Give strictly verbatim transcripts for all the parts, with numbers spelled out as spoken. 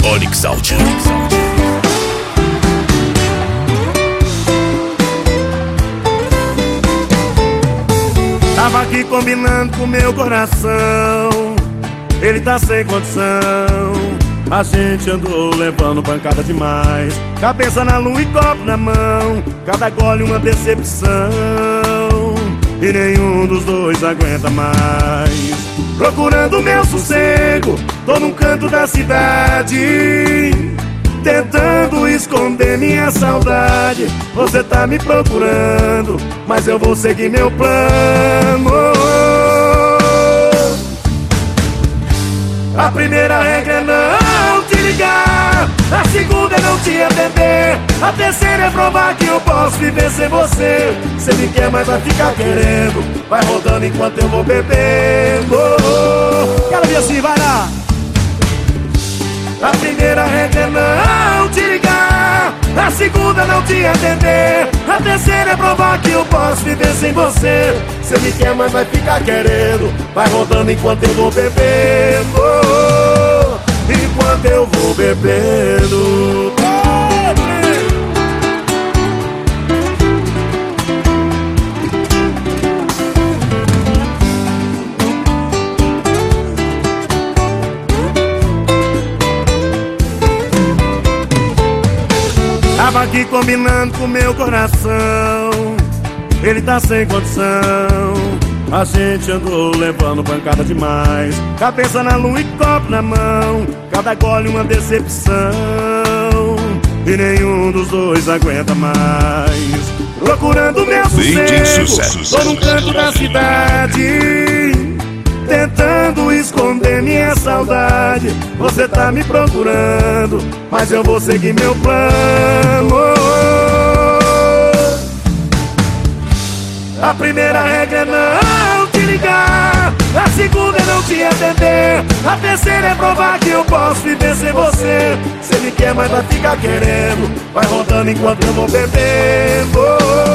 Onyx Audio. Tava aqui combinando com meu coração, ele tá sem condição. A gente andou levando pancada demais, cabeça na lua e copo na mão. Cada gole uma decepção, e nenhum dos dois aguenta mais. Procurando meu sossego, tô num canto da cidade, tentando esconder minha saudade. Você tá me procurando, mas eu vou seguir meu plano. A primeira regra é não te ligar, a segunda é não te atender, a terceira é provar que eu posso viver sem você. Você me quer, mas vai ficar querendo, vai rodando enquanto eu vou bebendo. Quero ver assim, vai lá. A primeira regra é não te ligar, a segunda é não te atender, a terceira é provar que eu posso viver sem você. Você me quer, mas vai ficar querendo, vai rodando enquanto eu vou bebendo. Enquanto eu vou bebendo. Tava aqui combinando com meu coração, ele tá sem condição. A gente andou levando pancada demais, cabeça na lua e copo na mão. Cada gole uma decepção, e nenhum dos dois aguenta mais. Procurando meu sossego, tô num canto da cidade, tentando esconder minha saudade. Você tá me procurando, mas eu vou seguir meu plano. A primeira regra é não te ligar, a segunda é não te atender, a terceira é provar que eu posso viver sem você. Você me quer, mas vai ficar querendo, vai rodando enquanto eu vou bebendo.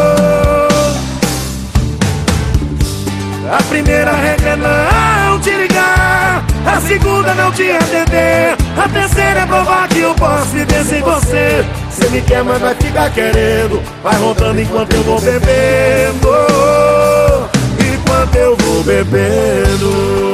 A primeira regra é não te ligar, a segunda é não te atender, a terceira é provar que eu posso viver sem você. Você me quer, mas vai ficar querendo, vai rodando enquanto eu vou bebendo. Enquanto eu vou bebendo.